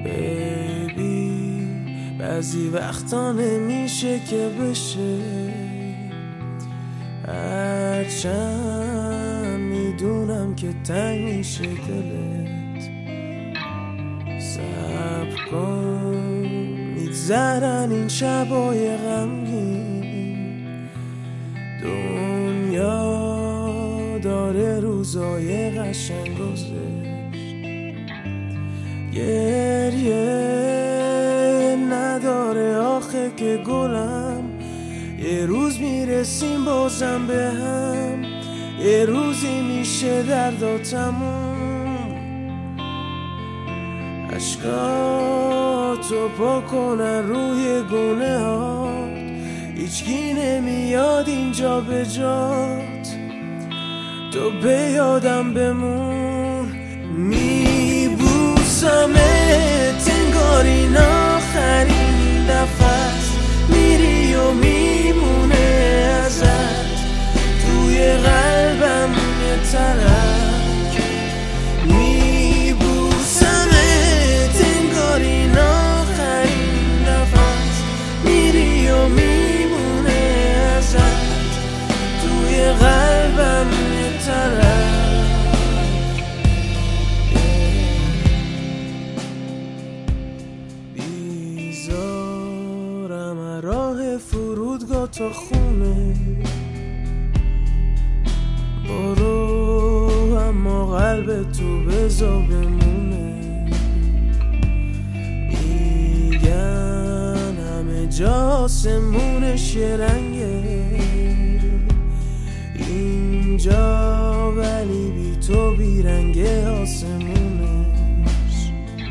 بیبی بعضی وقتا نمیشه که بشه، هرچند میدونم که تنگ میشه دلت. صبر کن میگذرن این شبای غمگین، دنیا داره روزای قشنگ گذشت. گریه نداره آخه که گلم، یه روز میرسیم بازم به هم، یه روزی میشه دردا تموم. عشقاتو پاک کنن روی گونه هات، هیچکی نمیاد اینجا به جات، تو به یادم بمون. میبوسمت انگار این آخرین دفعه‌ست، میری و میمونه ازت توی قلبم یه ترک. میبوسمت انگار این آخرین دفعه‌ست، میری و میمونه ازت توی قلبم یه ترک. راه فرودگاه تا خونه برو، اما قلب تو بذار بمونه. میگن همه جا آسمونش یه رنگه اینجا، ولی بی تو بیرنگه آسمونش.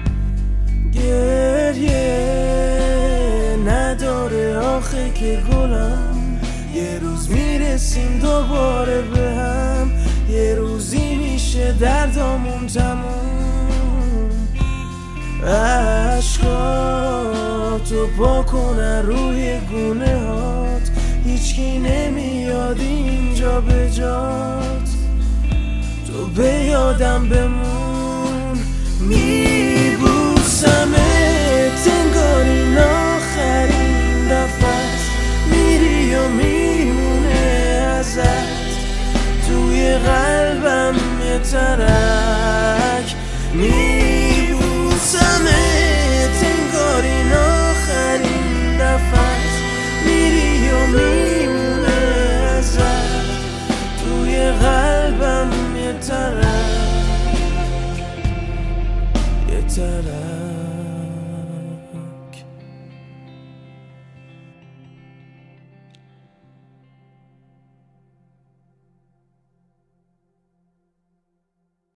گریه نداره آخه که گلم، یه روز میرسیم دوباره به هم، یه روزی میشه دردامون تموم. عشقاتو پاک کنن روی گونه هات، هیچکی نمیاد اینجا به جات، تو به یادم بمون. میبوسمت انگار این آخرین دفعه‌ست، میری و میمونه ازت توی قلبم یه ترک. میبوسمت انگار این آخرین دفعه‌ست، میری و میمونه ازت توی قلبم یه ترک، یه ترک.